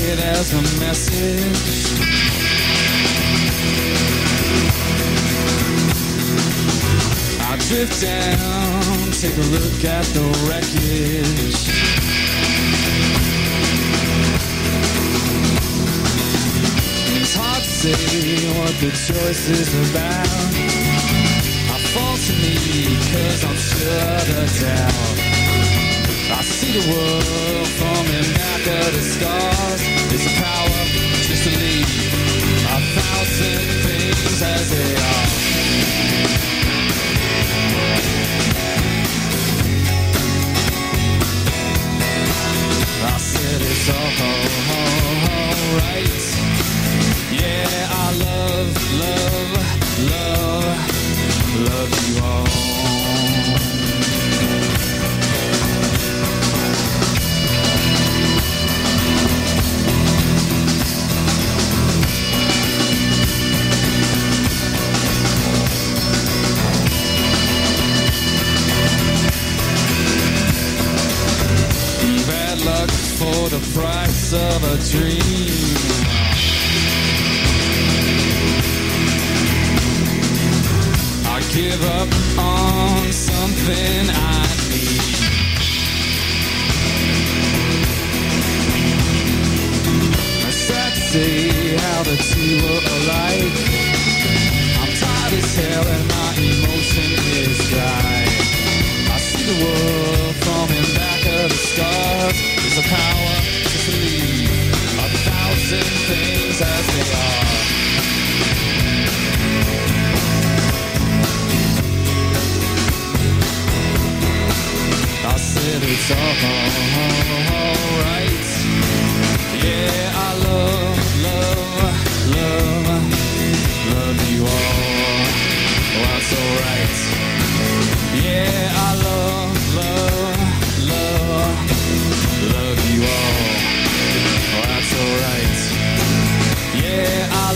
it as a message. I drift down, take a look at the wreckage. It's hard to say what the choice is about. I fall to me cause I'm shut down. I see the world from the back of the stars. It's a power just to leave 1,000 things as they are. I said it's alright. Yeah, I love you all. Bad luck for the price of a dream. I give up on something I need. I sad to say how the two are alike. I'm tired as hell and my emotion is dry. I see the world from in back of the stars. There's a power just to leave 1,000 things as they are. I said it's alright. Yeah, I love you all. Oh, that's alright. Yeah, I love you all. Oh, that's alright. Yeah, I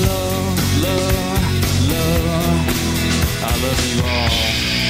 love you all.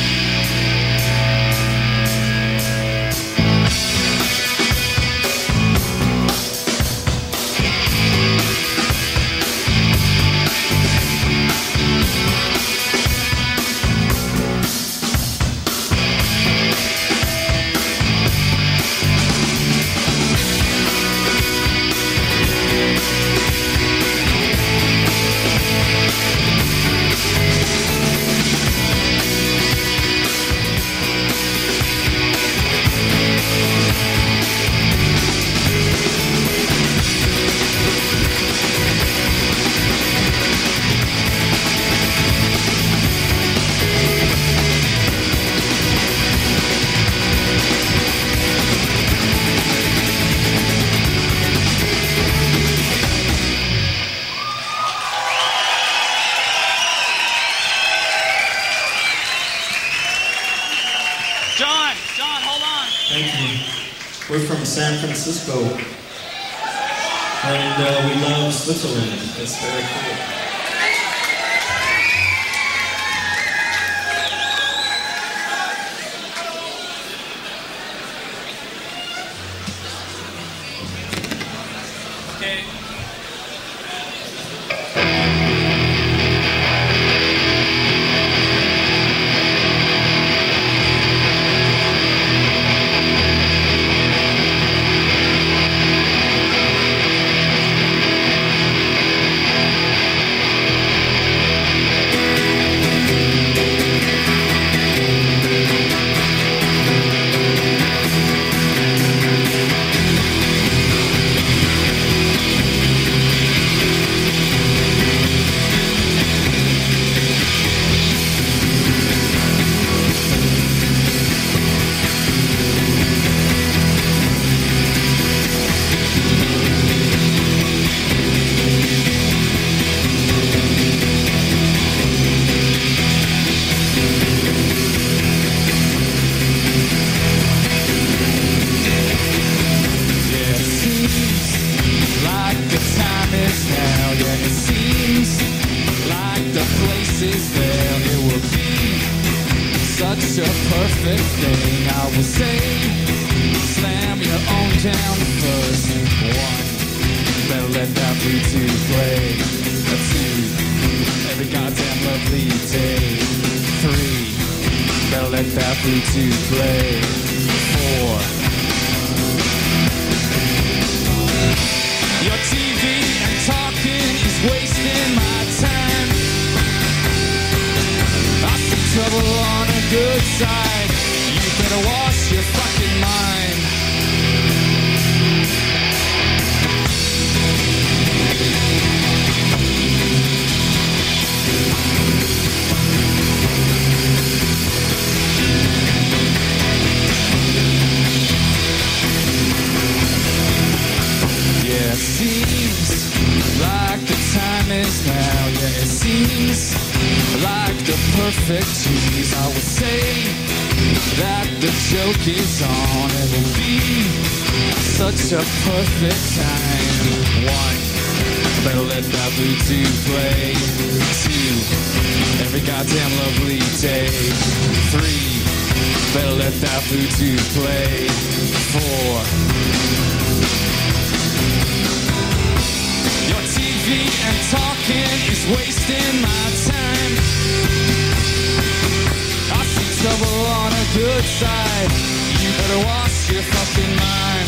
We're from San Francisco, and we love Switzerland. It's very cool. such a perfect thing. I will say, slam your own down first. 1, better let that Bluetooth play. 2, every goddamn lovely day. 3, better let that Bluetooth play. 4, your TV and talking is wasting my time. I see trouble on a good side. You better wash your fucking mind. Yeah, it seems like the time is now. Yeah, it seems like the perfect cheese. I would say that the joke is on. It will be such a perfect time. 1, better let that Bluetooth play. 2, every goddamn lovely day. 3, better let that Bluetooth play. 4, your TV and talking is wasting my time. I see trouble on a good side. You better wash your fucking mind.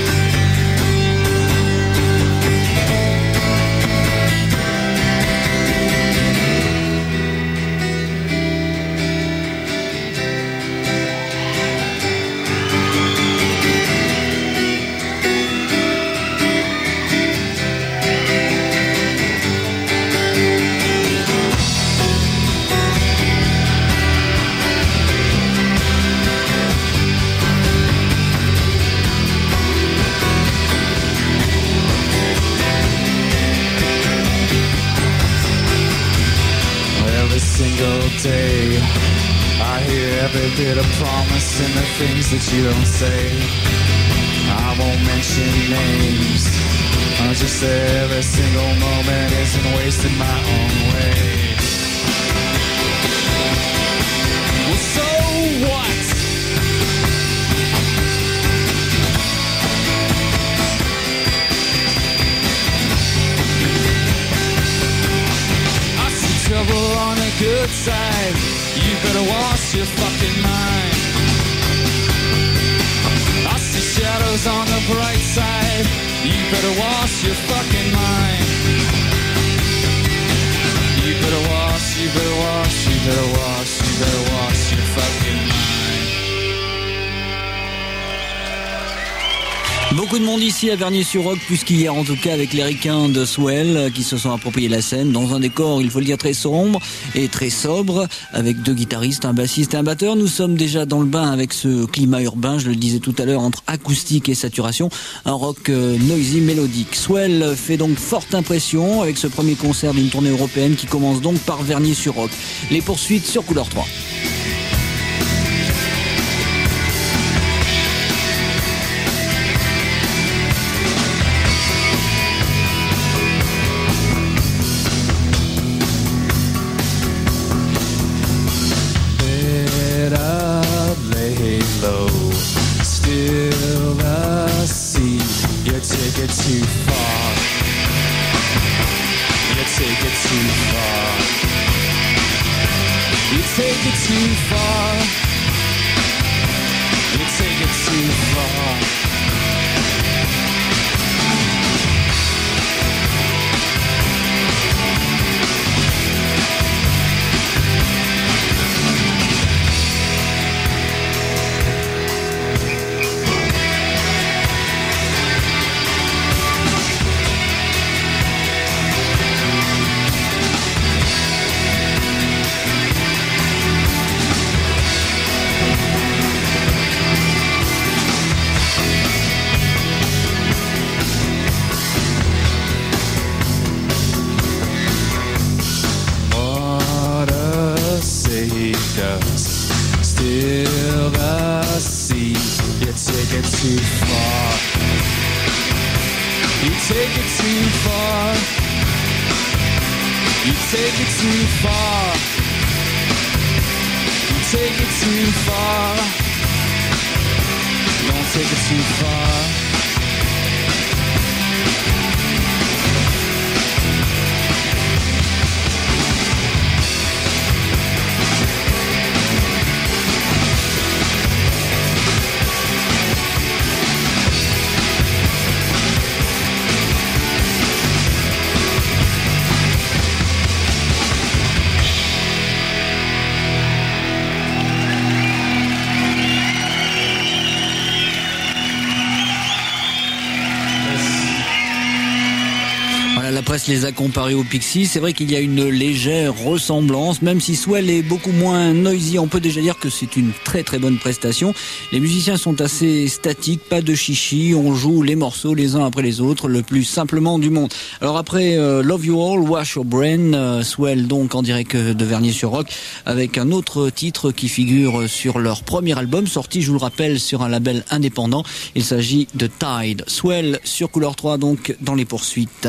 Single day I hear every bit of promise in the things that you don't say. I won't mention names, I just say every single moment isn't wasted my own way. Well, so what? Trouble on a good side. You better wash your fucking mind. I see shadows on the bright side. You better wash your fucking mind. You better wash, you better wash, you better wash, you better wash your fucking mind. Beaucoup de monde ici à Vernier-sur-Roc, plus qu'hier en tout cas, avec les ricains de Swell qui se sont appropriés la scène dans un décor, il faut le dire, très sombre et très sobre, avec 2 guitaristes, un bassiste et un batteur. Nous sommes déjà dans le bain avec ce climat urbain, je le disais tout à l'heure, entre acoustique et saturation, un rock noisy mélodique. Swell fait donc forte impression avec ce premier concert d'une tournée européenne qui commence donc par Vernier-sur-Roc. Les poursuites sur Couleur 3. Still I see you take it too far. You take it too far. You take it too far. You take it too far. Still I see you take it too far. You take it too far. You take it too far. You take it too far. Don't take it too far. presque les a comparés aux Pixies. C'est vrai qu'il y a une légère ressemblance, même si Swell est beaucoup moins noisy. On peut déjà dire que c'est une très très bonne prestation. Les musiciens sont assez statiques, pas de chichi. On joue les morceaux les uns après les autres, le plus simplement du monde. Alors après Love You All, Wash Your Brain, Swell donc en direct de Vernier-sur-Roc, avec un autre titre qui figure sur leur premier album, sorti, je vous le rappelle, sur un label indépendant. Il s'agit de Tide. Swell sur Couleur 3, donc dans les poursuites.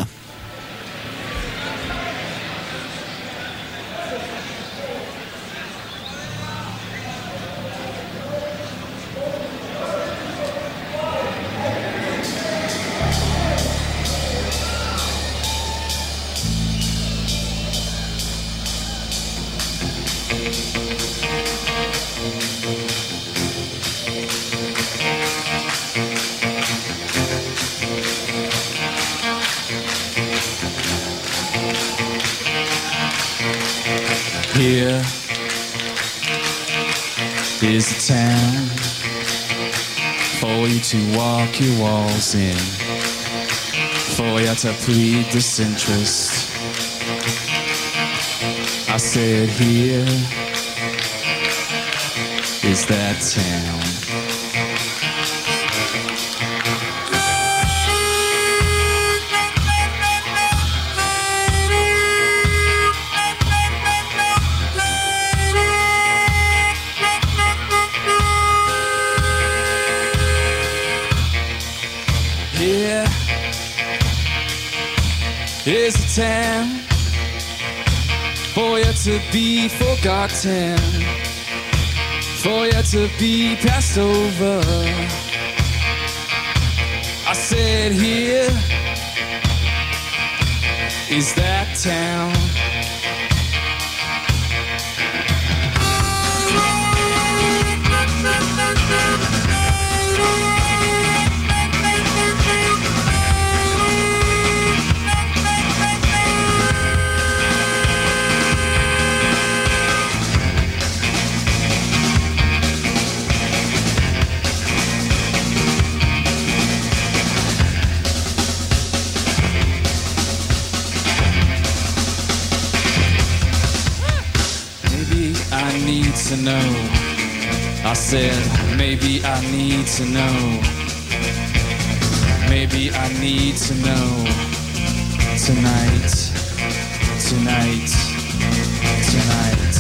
Here is a town for you to walk your walls in, for you to plead disinterest. I said here is that town. Is a town for you to be forgotten, for you to be passed over. I said here is that town. To know, I said maybe I need to know, maybe I need to know tonight, tonight, tonight.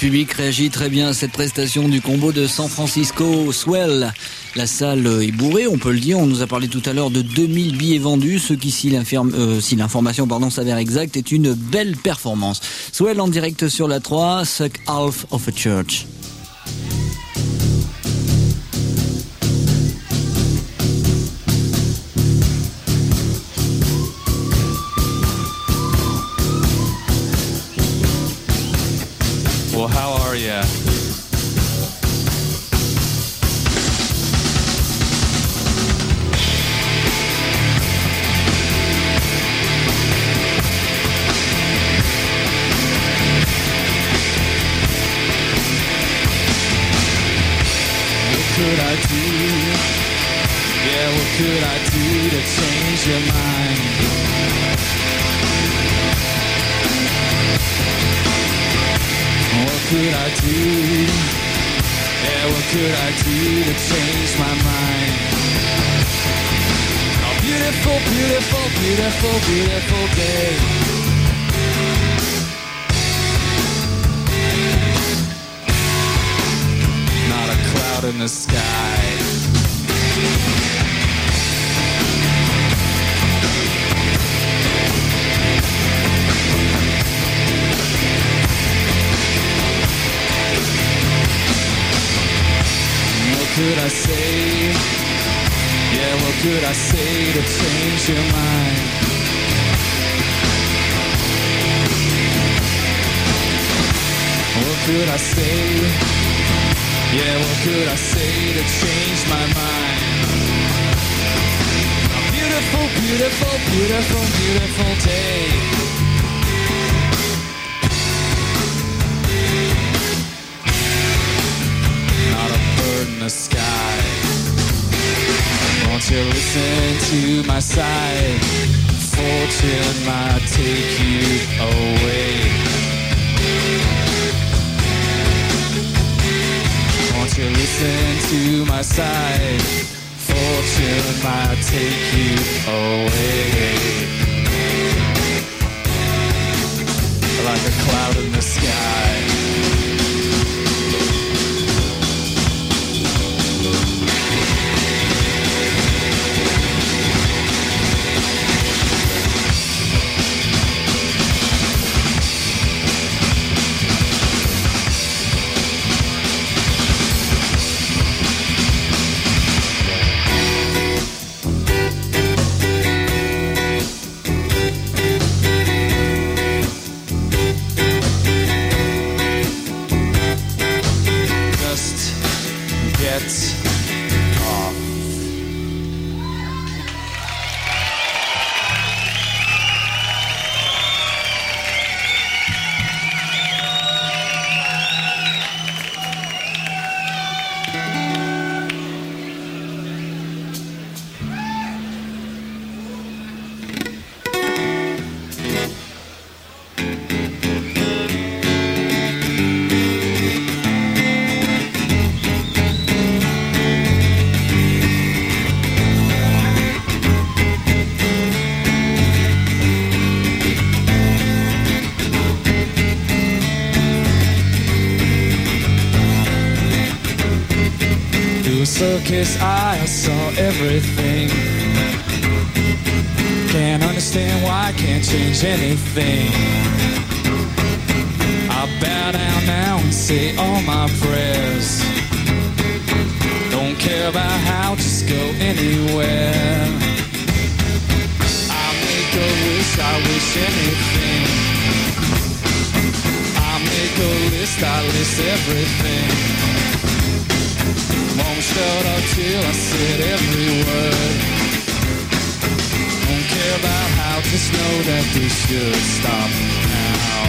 public réagit très bien à cette prestation du combo de San Francisco Swell. La salle est bourrée, on peut le dire. On nous a parlé tout à l'heure de 2000 billets vendus, ce qui, si l'information s'avère exacte, est une belle performance. Swell en direct sur la 3, Suck Half of a Church. Well, how are ya? What could I do? Yeah, what could I do to change your mind? What could I do? Yeah, what could I do to change my mind? Oh, beautiful, beautiful, beautiful, beautiful day. Not a cloud in the sky. What could I say? Yeah, what could I say to change your mind? What could I say? Yeah, what could I say to change my mind? A beautiful, beautiful, beautiful, beautiful day. In the sky. Won't you listen to my side? Fortune might take you away. Won't you listen to my side? Fortune might take you away. Like a cloud in the sky. Circus, I saw everything. Can't understand why I can't change anything. I bow down now and say all my prayers. Don't care about how, just go anywhere. I make a wish, I wish anything. I make a list, I list everything. Won't shut up till I said every word. Don't care about how, just know that we should stop now.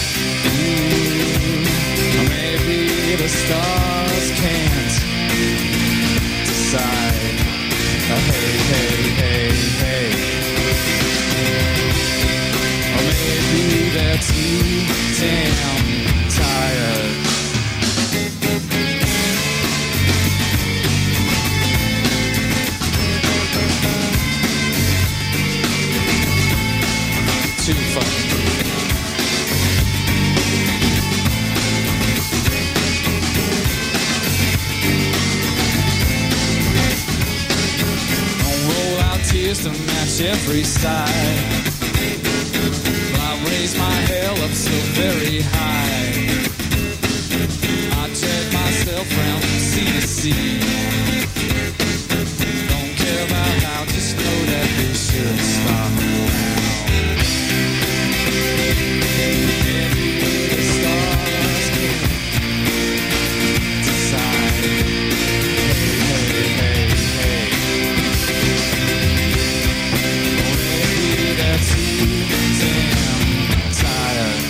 Ooh, maybe the stars can't decide. Hey, hey, hey, hey. Or maybe they're too damn tired. Too fun. tears to match every sigh. I raise my hair up so very high. I drag myself round from sea to sea. Don't care about how, just know that we should stop now. The stars decide. Hey, hey, hey, hey. Maybe they're too damn tired.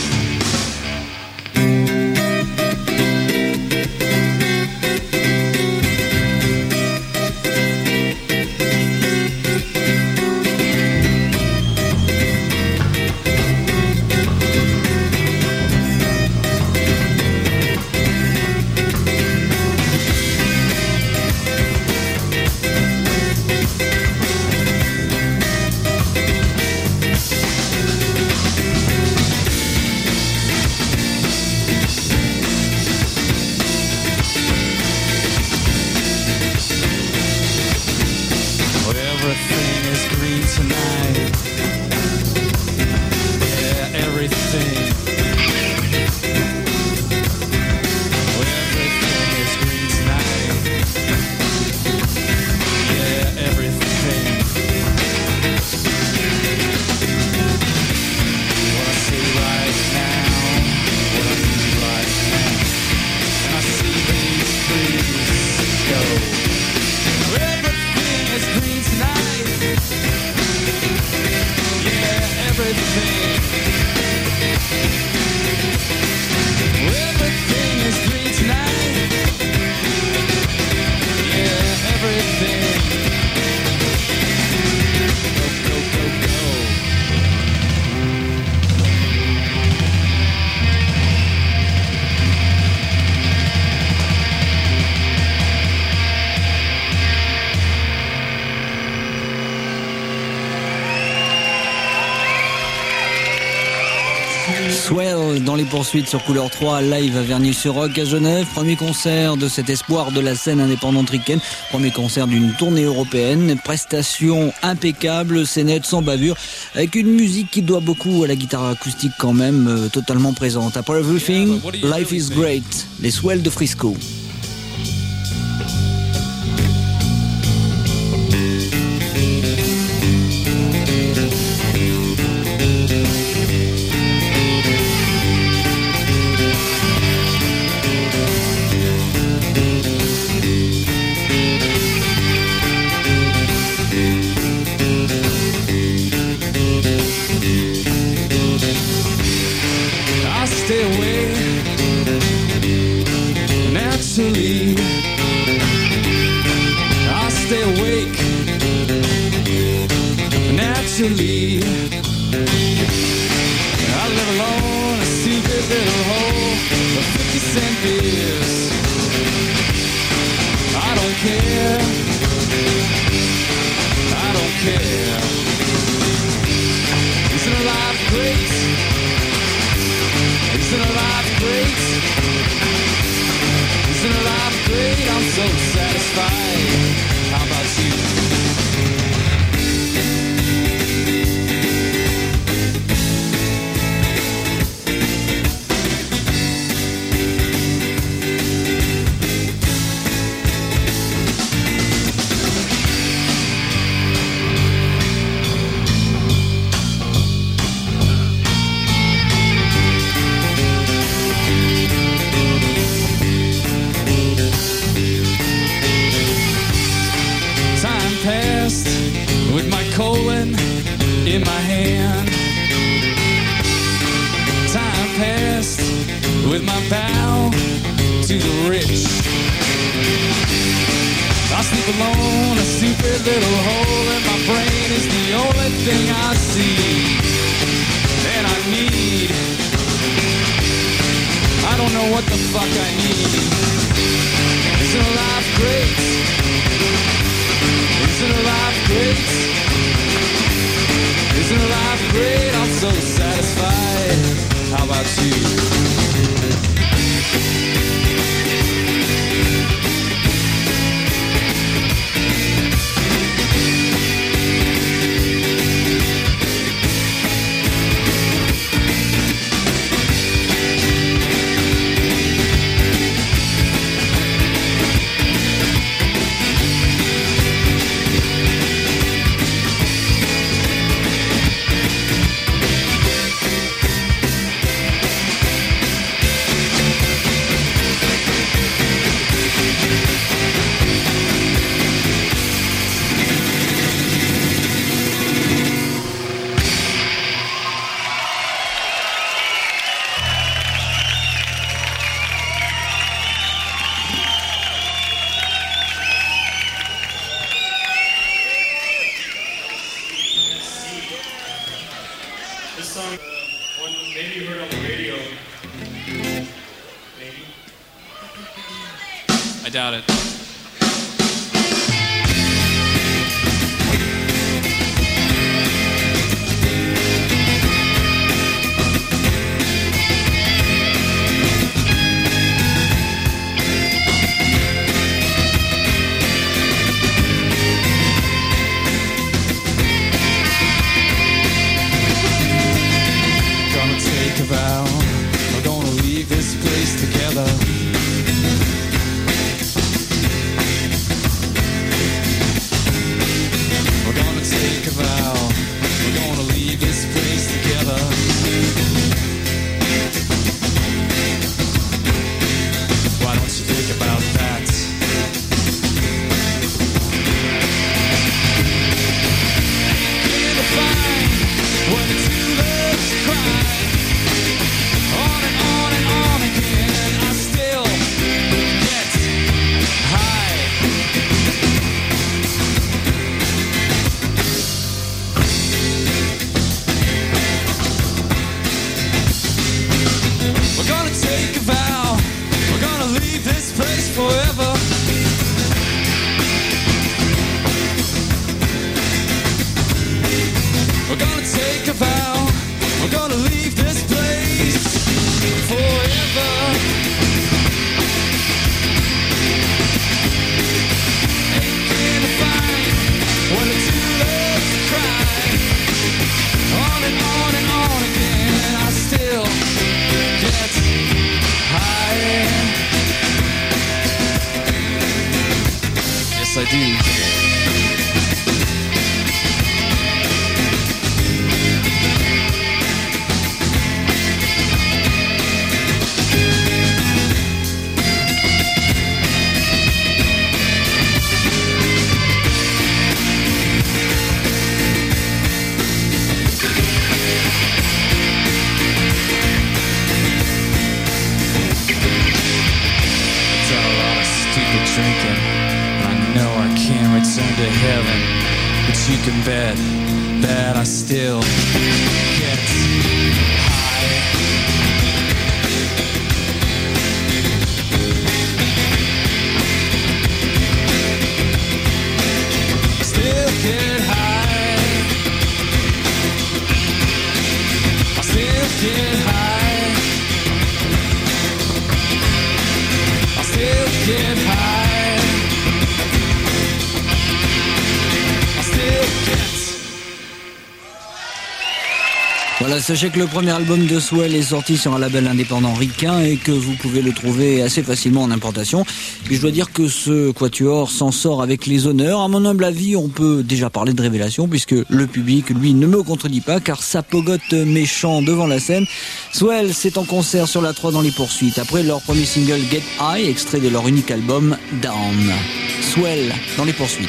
Everything is green tonight. Yeah, everything. Everything is green tonight. Yeah, everything. What I see right now, what I need right now, and I see these trees go. Everything is green tonight. Yeah, everything. Everything is green tonight. Yeah, everything. Go, go, go, go. Swell dans les poursuites sur Couleur 3, live à Vernier-sur-Roc à Genève. Premier concert de cet espoir de la scène indépendante ricaine. Premier concert d'une tournée européenne. Prestation impeccable, c'est net, sans bavure. Avec une musique qui doit beaucoup à la guitare acoustique quand même, totalement présente. Après Everything, Life is Great. Les Swell de Frisco. I stay away naturally. I stay awake naturally. I live alone, a stupid little hole of 50-cent beers. I don't care. I don't care. Isn't life great? Isn't life great? Isn't life great? I'm so satisfied. How about you? With my colon in my hand. Time passed with my bow to the rich. I sleep alone, a stupid little hole in my brain is the only thing I see and I need. I don't know what the fuck I need. Isn't life great? Isn't life great? Isn't life great? I'm so satisfied. How about you? doubt it. We're gonna leave this place together. We're gonna take a vow. We're gonna leave this place together. Why don't you think about that? Ain't gonna find when the two loves cry. On and on and on again, I still get high. We're gonna take a vow. We're gonna leave this place forever. We're gonna take a vow. We're gonna leave this place forever. Ain't gonna find when the two loves cry. On and on and on again, I still get high. Yes, I do. Drinking, I know I can't return to heaven, but you can bet that I still get high. Still get high. I still get high. I still get high. Voilà, sachez que le premier album de Swell est sorti sur un label indépendant ricain et que vous pouvez le trouver assez facilement en importation. Et je dois dire que ce quatuor s'en sort avec les honneurs. À mon humble avis, on peut déjà parler de révélation puisque le public, lui, ne me contredit pas car ça pogote méchant devant la scène. Swell, c'est en concert sur la 3 dans les poursuites après leur premier single Get High, extrait de leur unique album Down. Swell dans les poursuites.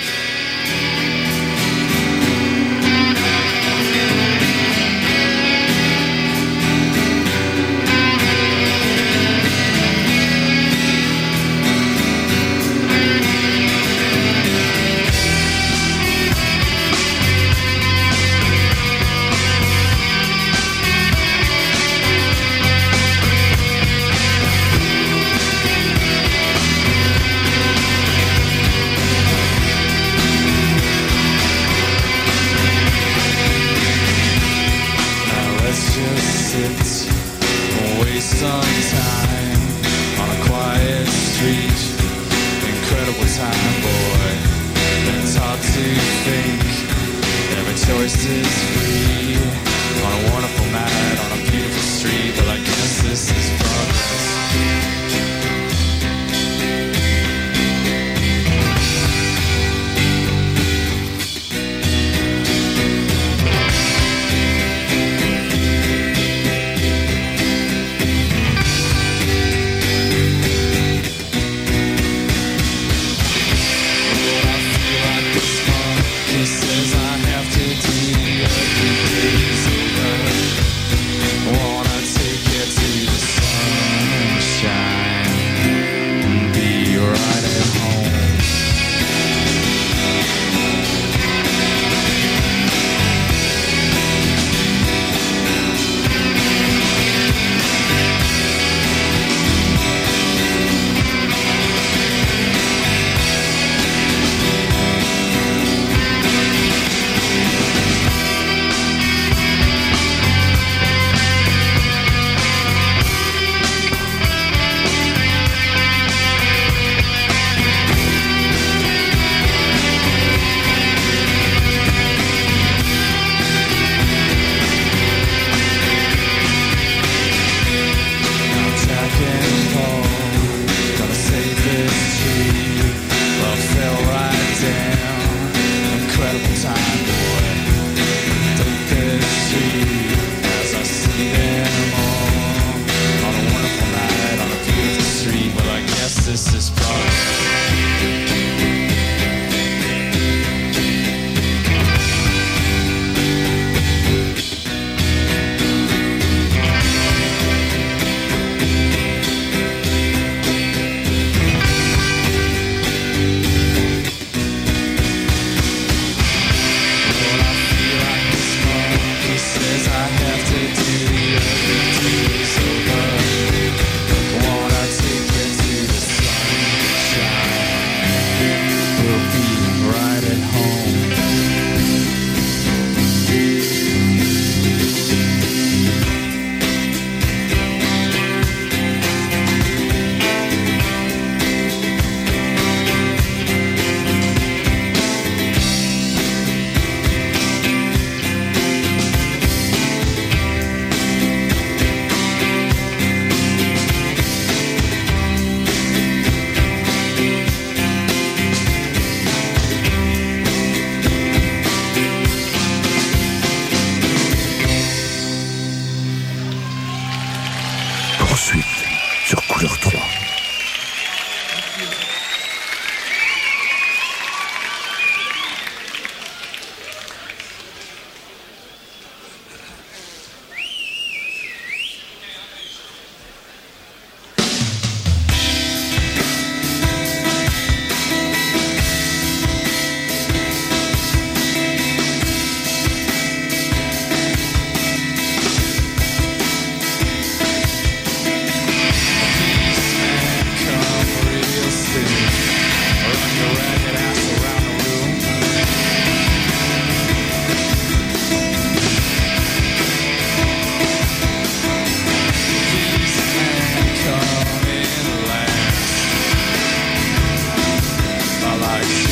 Says I have to do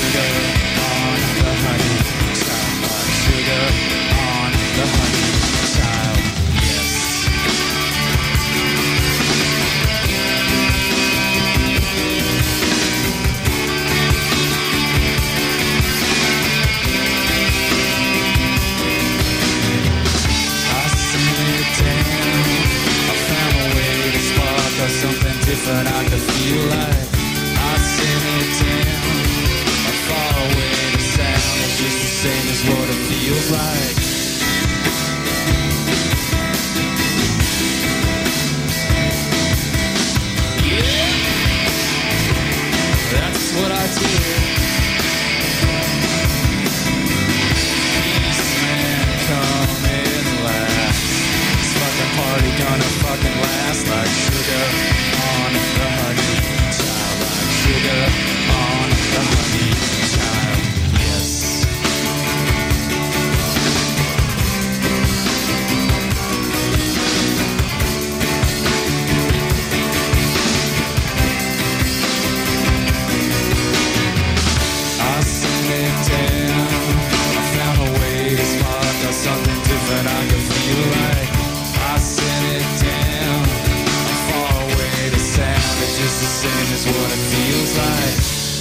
sugar on the honey child, like sugar on the honey child. Yes. Something different I could feel like I send it down, I'm far away, the sound is just the same as what it feels like. Yeah, that's what I did. Peace man, come in last. This fucking party gonna fucking last like sugar on the honey child, like sugar on the honey child. Yes. I sent it down, I found a way to spark or something different I could feel like. I sent it down, I'm far away, the sound is just the same as what it feels like.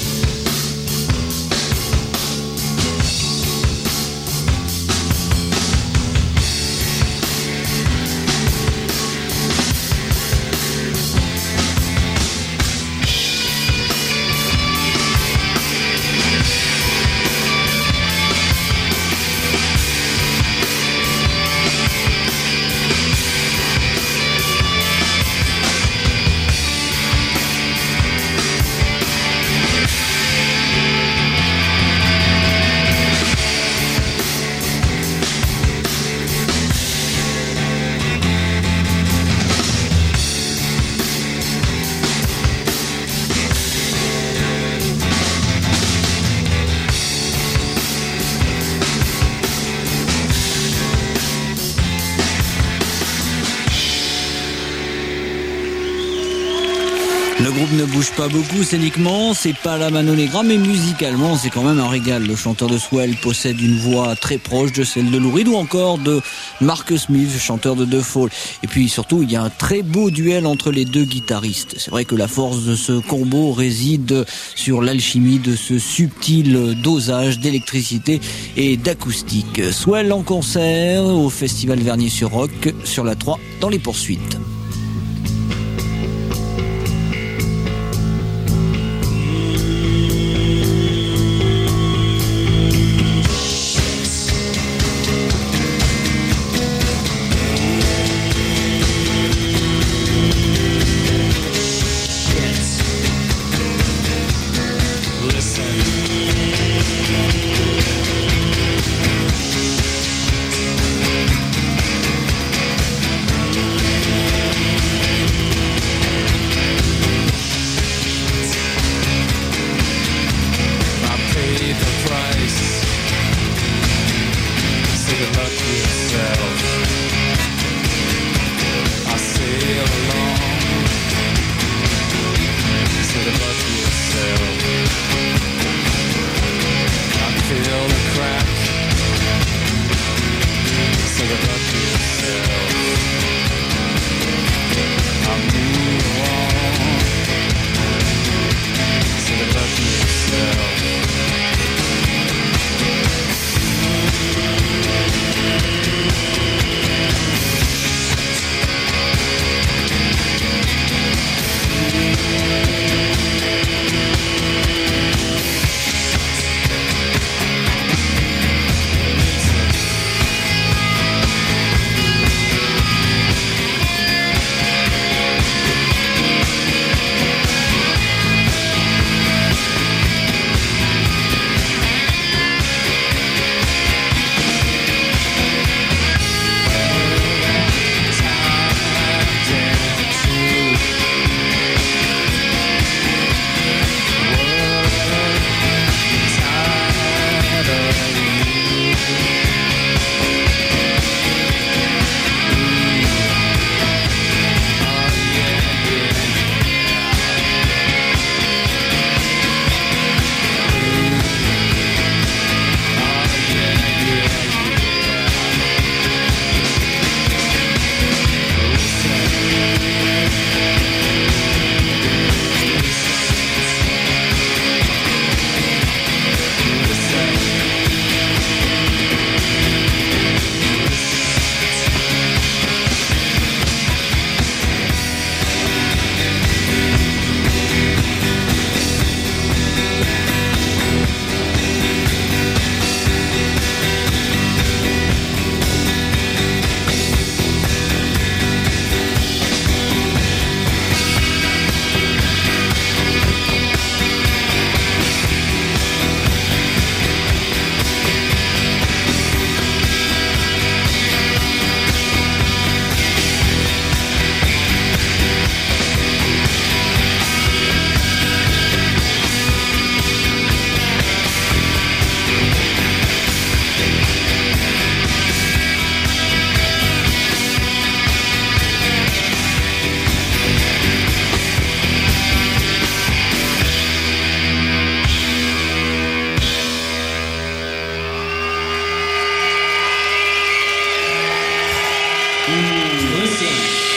Le groupe ne bouge pas beaucoup scéniquement, c'est pas la Mano Negra, mais musicalement c'est quand même un régal. Le chanteur de Swell possède une voix très proche de celle de Lou Reed ou encore de Mark Smith, chanteur de The Fall. Et puis surtout, il y a un très beau duel entre les deux guitaristes. C'est vrai que la force de ce combo réside sur l'alchimie de ce subtil dosage d'électricité et d'acoustique. Swell en concert au Festival Vernier-sur-Roc, sur la 3, dans les poursuites. Listen.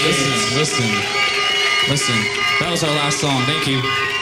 Listen. That was our last song. Thank you.